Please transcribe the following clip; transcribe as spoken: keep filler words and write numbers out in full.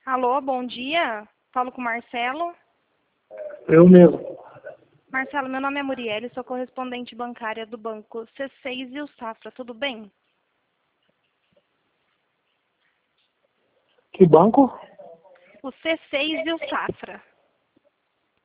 Alô, bom dia. Falo com o Marcelo. Eu mesmo. Marcelo, meu nome é Murielle, sou correspondente bancária do banco C seis e o Safra, tudo bem? Que banco? O C seis e o Safra.